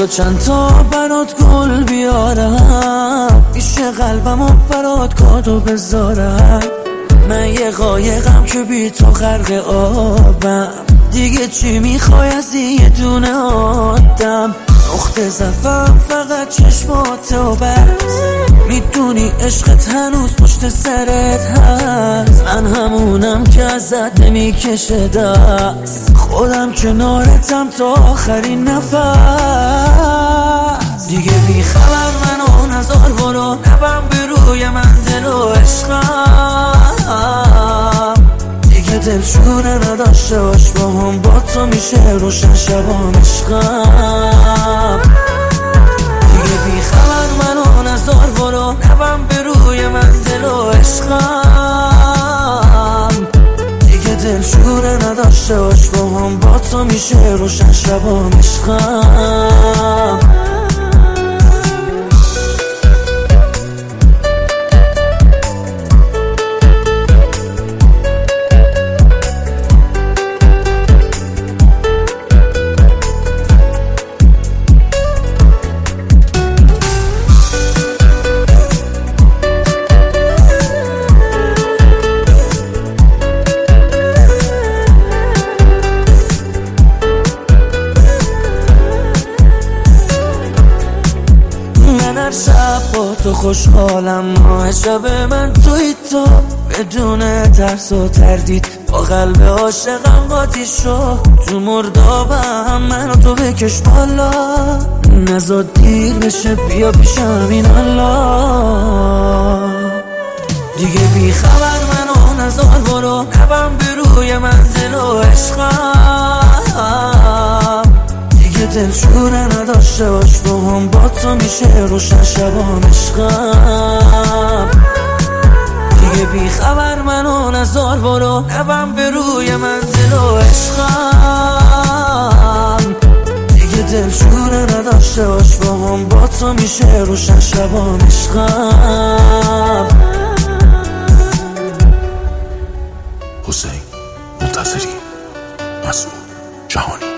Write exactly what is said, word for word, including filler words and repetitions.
واسه چند تا برات گل بیارم، میشه قلبمو برات کادو بذارم. من یه قایقم که بی تو غرق آبم، دیگه چی میخوای از یه دونه آدم؟ نقطه ضعفم فقط چشمات و بس، میدونی عشقت هنوز پشت سرت هست. من همونم که ازت نمیکشه دست، خودم کنارتم تا آخرین نفس. دیگه بی خبر منو نزار برو، نبم به روی من دل و عشقم. دیگه دلشونه نداشته باش با هم، با تو میشه روشن شبام عشقم. دیگه بی خبر منو نزار برو، نبم به روی من دل و عشقم. دیگه دلشونه نداشته باش با هم، با تو میشه روشن شبام عشقم. هر شب با تو خوشحالم، ماه شب من توی تو، بدون ترس و تردید با قلب عاشقم قاطی شو. تو مردابم منو تو بکش بالا، نزار دیر بشه بیا پیشم این الله. دیگه بی خبر منو نزار برو، نبم به روی من دل و عشقم. دلشونه نداشته باش با هم، با تو میشه روشن شبام عشقم. دیگه بی خبر منو نزار برو، نبم به روی من دل و عشقم. دیگه دلشونه نداشته باش با هم، با تو میشه روشن شبام عشقم. حسین منتظری، مسعود جهانی.